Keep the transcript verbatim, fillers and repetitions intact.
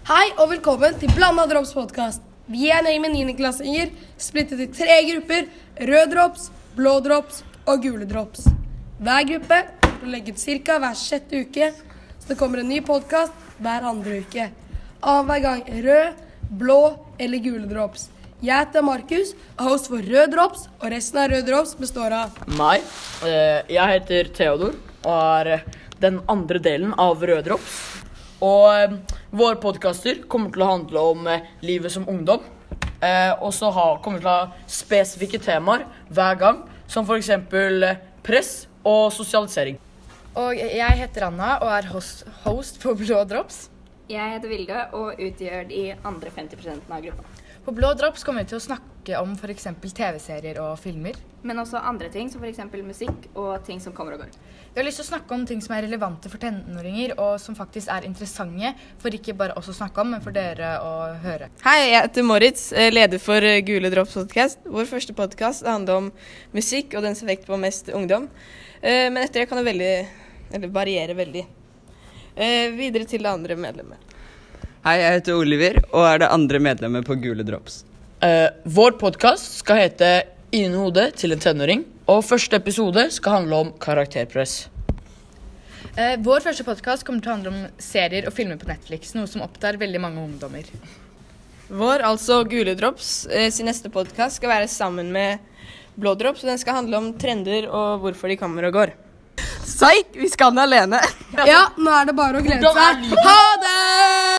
Hei og velkommen til Blanda Drops podcast. Vi er en gjeng med niendeklassinger, splittet i tre grupper, rød drops, blå drops og gule drops. Hver gruppe vil legge ut cirka hver sjette uke, så det kommer en ny podcast hver andre uke. Annenhver gang rød, blå eller gule drops. Jeg heter Markus, er host for rød drops, og resten av rød drops består av meg. Jeg heter Theodor, og er den andre delen av rød drops. Og eh, våre podcaster kommer til å handle om eh, livet som ungdom. Eh, og så ha, kommer til å ha spesifikke temaer hver gang, som for eksempel eh, press og sosialisering. Og jeg heter Anna og er host, host på Blå Drops. Jeg heter Vilde og utgjør de andre femti prosent av gruppa. På Blå Drops kommer vi til å snakke om for eksempel tv-serier og filmer. Men også andre ting, som for eksempel musikk og ting som kommer og går. Vi har lyst til å snakke om ting som er relevante for tenåringer, og som faktisk er interessante, for ikke bare oss å snakke om, men for dere å høre. Hei, jeg heter Moritz, leder for Gule Drops podcast. Vår første podcast handler om musikk og dens effekt på mest ungdom. Men etter det kan det veldig, eller variere veldig. Videre til det andre medlemmet. Hei, jeg heter Oliver, og er det andre medlemmet på Gule Drops. Eh, vår podcast skal hete Inni hodet til en tenåring, og første episode skal handle om karakterpress. Eh, vår første podcast kommer til å handle om serier og filmer på Netflix, noe som opptar veldig mange ungdommer. Vår, altså Gule Drops, eh, sin neste podcast skal være sammen med Blå Drops, og den skal handle om trender og hvorfor de kommer og går. Psyk, vi skal den alene. Ja, nå er det bare å glede seg. Ha det!